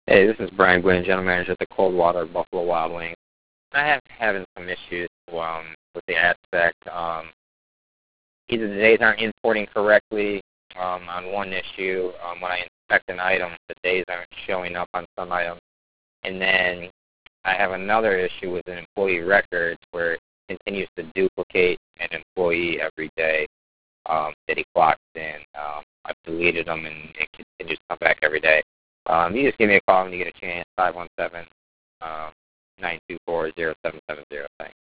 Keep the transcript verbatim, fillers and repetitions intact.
Hey, this is Brian Gwynn, General Manager at the Coldwater Buffalo Wild Wings. I have having some issues um, with the aspect. Um, either the days aren't importing correctly um, on one issue. Um, when I inspect an item, the days aren't showing up on some items. And then I have another issue with an employee records where it continues to duplicate an employee every day um, that he clocks in. Um, I've deleted them, and it continues to come back every day. Um, you just give me a call when you get a chance, five one seven, nine two four, zero seven seven zero. Thanks.